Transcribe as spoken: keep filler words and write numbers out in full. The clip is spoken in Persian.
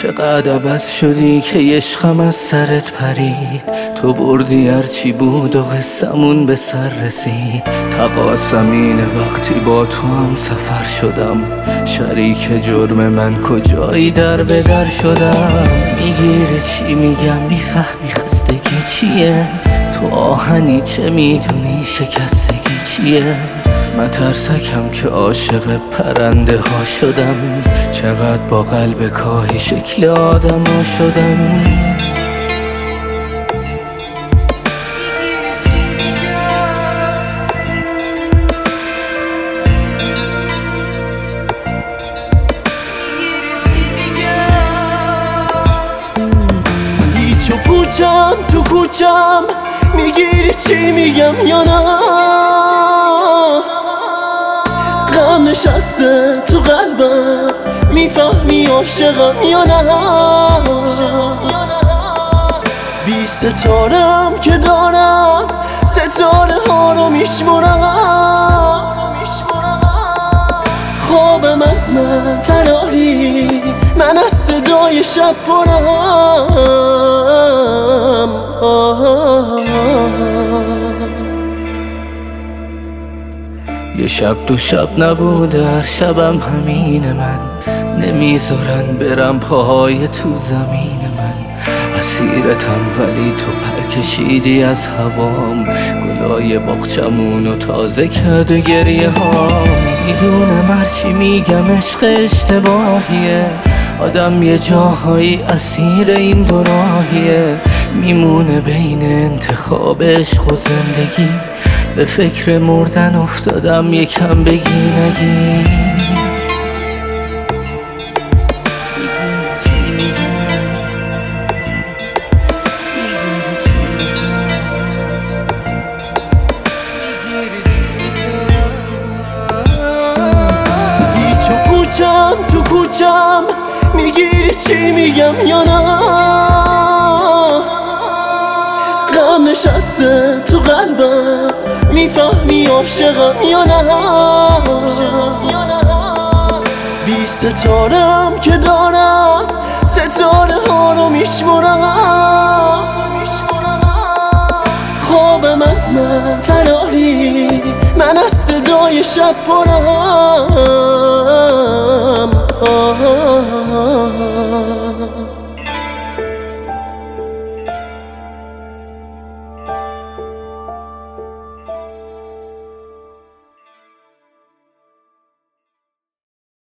چقدر عوض شدی که عشقم از سرت پرید. تو بردی هرچی بود و قصمون به سر رسید. تقاصم اینه وقتی با تو هم سفر شدم، شریک جرم من کجایی در به در شدم. میگیره چی میگم میفهمی خستگی چیه، تو آهنی چه میدونی شکستگی چیه. مترسکم که عاشق پرنده ها شدم، چقدر با قلب کاهی شکل آدم ها شدم. هیچ و پوچم تو کوچم، میگیری چی میگم یا نه؟ غم نشسته تو قلبم، میفهمی عاشقم یا نه؟ بی ستارم که دارم، ستاره ها رو میشمرم. خوابم از من فراری، من از صدای شب پرم. یه شب دو شب نبوده هر شبم همین من، نمیذارن برم پاهای تو زمین من. اسیرتم ولی تو پر کشیدی از هوام، گلای باغچمونو تازه کرده گریه ها. میدونم هرچی میگم عشق اشتباهیه، آدم یه جاهایی اسیر این دو راهیه. میمونه بین انتخاب عشق و زندگی، به فکر مردن افتادم یکم بگی نگی. هیچ و پوچم تو کوچم، میگیری چی میگم یا نه؟ غم نشسته تو قلبم، میفهمی عاشقم یا نه؟ بی ستارم که دارم، ستاره ها رو میشمرم. خوابم از من فراری، من از صدای شب پرم.